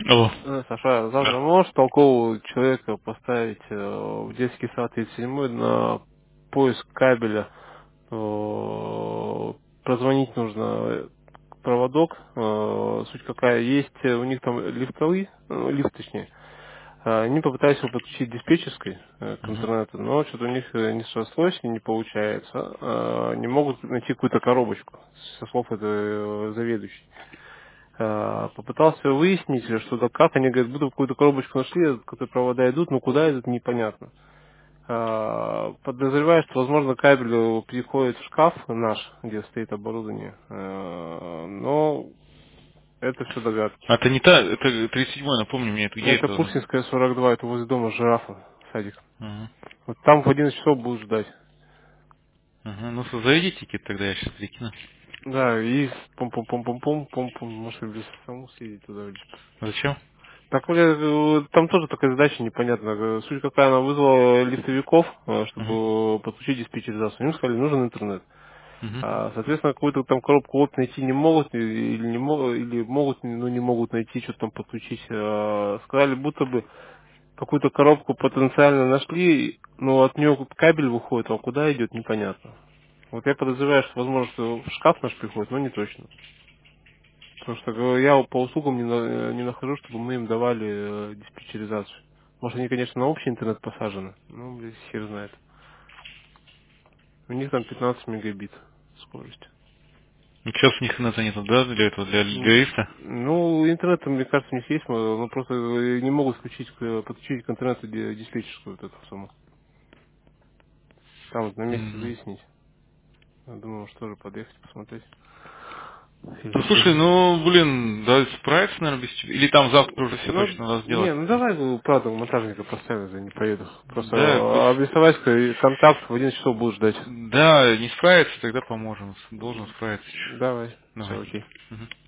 Алло. Саша, завтра Да. можешь толкового человека поставить в детский сад 37 на поиск кабеля? Прозвонить нужно проводок. Суть какая? Есть у них там лифтовый, лифт точнее. Они попытались его подключить диспетчерской к Мгм. интернету, но что-то у них не срослось и не получается. Не могут найти какую-то коробочку, со слов этой заведующей. Попытался выяснить, что-то как. Они говорят, будто какую-то коробочку нашли, которые провода идут, но куда идут, непонятно. Подозреваю, что, возможно, кабель переходит в шкаф наш, где стоит оборудование. Но это все догадки. А это не та, это 37-й, напомни мне, это где Это это? Пушкинская 42, это возле дома жирафа, садик. Мгм. Вот там в 11 часов будут ждать. Ага. Ну, заведи тикет, тогда я сейчас прикину. Да, и пум-пум-пум-пум-пум-пум, может, без саму съездить туда. Зачем? Так, там тоже такая задача непонятная. Суть какая, она вызвала лифтовиков, Мгм. чтобы подключить диспетчеризацию. Им сказали, нужен интернет. Мгм. Соответственно, какую-то там коробку вот найти не могут, или не могут, или могут, но не могут найти, что там подключить. Сказали, будто бы какую-то коробку потенциально нашли, но от нее кабель выходит, а куда идет, непонятно. Вот я подозреваю, что, возможно, что в шкаф наш приходит, но не точно. Потому что я по услугам не нахожу, чтобы мы им давали диспетчеризацию. Может, они, конечно, на общий интернет посажены, но, блядь, хер знает. У них там 15 мегабит скорость. Ну, сейчас у них интернета нету, да, для этого, для лифта? Ну, интернет, мне кажется, у них есть, но просто не могут подключить к интернету диспетчерскую вот эту саму. Там вот на месте М. выяснить. Я думаю, может тоже подъехать, посмотреть. Ну, Или слушай, что. ну, блин, да, справится, наверное, без тебя. Или там завтра уже все Ну, точно надо сделать. не, ну давай, правда, монтажника поставим, я не поеду. Просто Да, обрисовать контакт в 11 часов будут ждать. да, не справится, тогда поможем. Должен справиться. Давай, все Давай. окей. Мгм.